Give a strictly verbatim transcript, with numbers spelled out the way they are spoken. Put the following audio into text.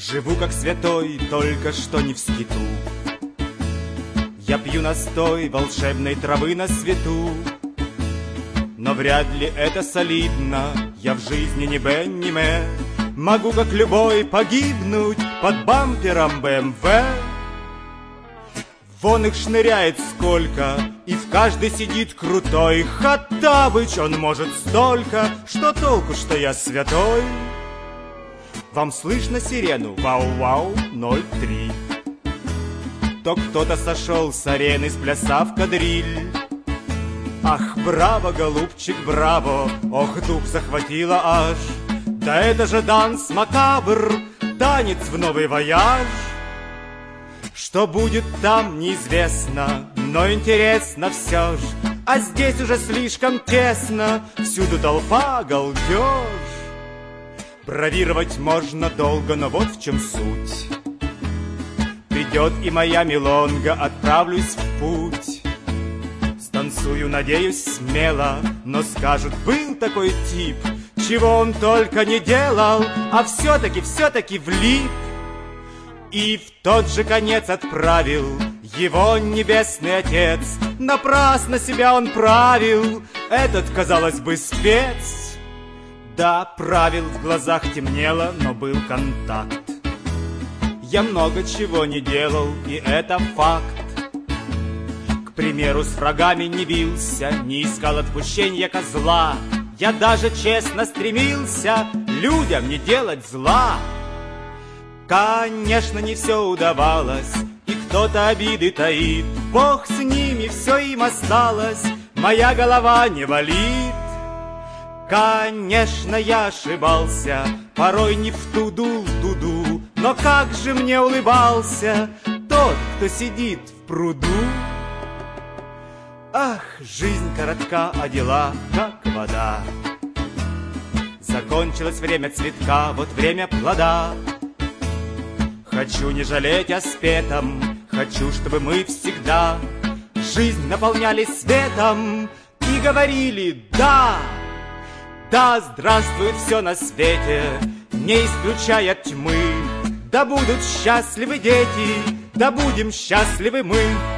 Живу как святой, только что не в скиту. Я пью настой волшебной травы на свету. Но вряд ли это солидно, я в жизни не Бенни Мэ. Могу, как любой, погибнуть под бампером бэ эм вэ. Вон их шныряет сколько, и в каждой сидит крутой Хоттабыч. Он может столько, что толку, что я святой. Вам слышно сирену? Вау-вау, ноль три. То кто-то сошел с арены, сплясав кадриль. Ах, браво, голубчик, браво, ох, дух захватило аж. Да это же данс макабр, танец в новый вояж. Что будет там, неизвестно, но интересно все ж. А здесь уже слишком тесно, всюду толпа, галдеж. Бравировать можно долго, но вот в чем суть. Придет и моя милонга, отправлюсь в путь. Станцую, надеюсь, смело, но скажут, был такой тип. Чего он только не делал, а все-таки, все-таки влип. И в тот же конец отправил его небесный отец. Напрасно себя он правил, этот, казалось бы, спец. Да, правил, в глазах темнело, но был контакт. Я много чего не делал, и это факт. К примеру, с врагами не бился, не искал отпущения козла. Я даже честно стремился людям не делать зла. Конечно, не все удавалось, и кто-то обиды таит. Бог с ними, все им осталось, моя голова не болит. Конечно, я ошибался, порой не в ту дул дуду. Но как же мне улыбался тот, кто сидит в пруду. Ах, жизнь коротка, а дела как вода. Закончилось время цветка, вот время плода. Хочу не жалеть о спетом, хочу, чтобы мы всегда жизнь наполняли светом и говорили «да». Да здравствует все на свете, не исключая тьмы. Да будут счастливы дети, да будем счастливы мы.